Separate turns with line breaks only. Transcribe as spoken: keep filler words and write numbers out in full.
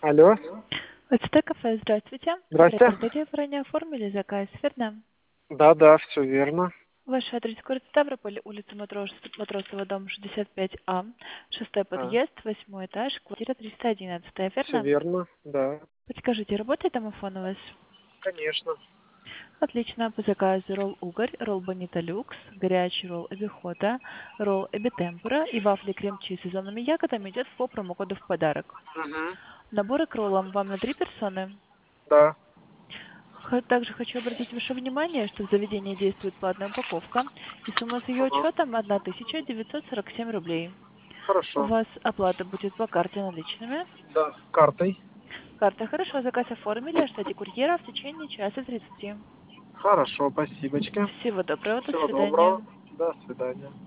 Алло,
ВТТ кафе, здравствуйте.
здрасте.
Рекордите, вы ранее оформили заказ, верно?
Да, да, все верно.
Ваш адрес город Ставрополь, улица Матрос- Матросова, дом шестьдесят пять А, шестой
А,
подъезд, восьмой этаж, квартира триста одиннадцать,
все
верно?
верно, да,
Подскажите, работает домофон у вас?
конечно.
Отлично, по заказу ролл угорь, ролл бонита люкс, горячий ролл эбихота, ролл эбитемпура и вафли крем-чиз с сезонными ягодами идет по промокоду в подарок.
Угу.
Наборы к роллам вам на три персоны.
Да,
Х- Также хочу обратить ваше внимание, что в заведении действует платная упаковка, и сумма с ее
ага,
учетом тысяча девятьсот сорок семь рублей. У
хорошо.
вас оплата будет по карте наличными.
Да, картой.
Карта хорошо, заказ оформили, ждите курьера в течение часа тридцати.
Хорошо, спасибочка.
Всего доброго, до
Всего доброго.
свидания.
До свидания.